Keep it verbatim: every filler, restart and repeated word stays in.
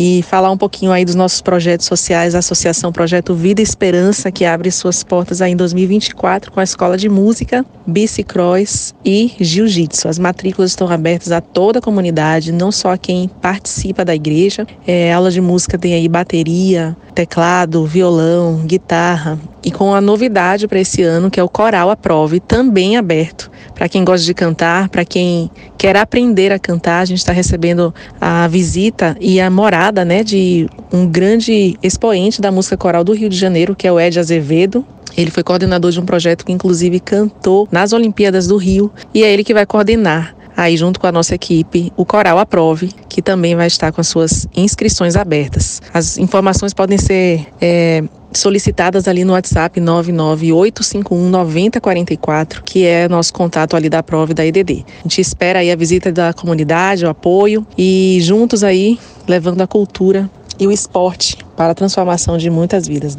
e falar um pouquinho aí dos nossos projetos sociais, a Associação Projeto Vida e Esperança, que abre suas portas aí em dois mil e vinte e quatro com a Escola de Música, Bicicross e Jiu-Jitsu. As matrículas estão abertas a toda a comunidade, não só a quem participa da igreja. É, aula de música tem aí bateria, teclado, violão, guitarra. E com a novidade para esse ano, que é o Coral Aprove, também aberto para quem gosta de cantar, para quem quer aprender a cantar. A gente está recebendo a visita e a morada, né, de um grande expoente da música coral do Rio de Janeiro, que é o Ed Azevedo. Ele foi coordenador de um projeto que inclusive cantou nas Olimpíadas do Rio, e é ele que vai coordenar aí junto com a nossa equipe o Coral Aprove, que também vai estar com as suas inscrições abertas. As informações podem ser é, solicitadas ali no WhatsApp nove nove oito cinco um nove zero quatro quatro, que é nosso contato ali da Aprove da E D D. A gente espera aí a visita da comunidade, o apoio, e juntos aí levando a cultura e o esporte para a transformação de muitas vidas.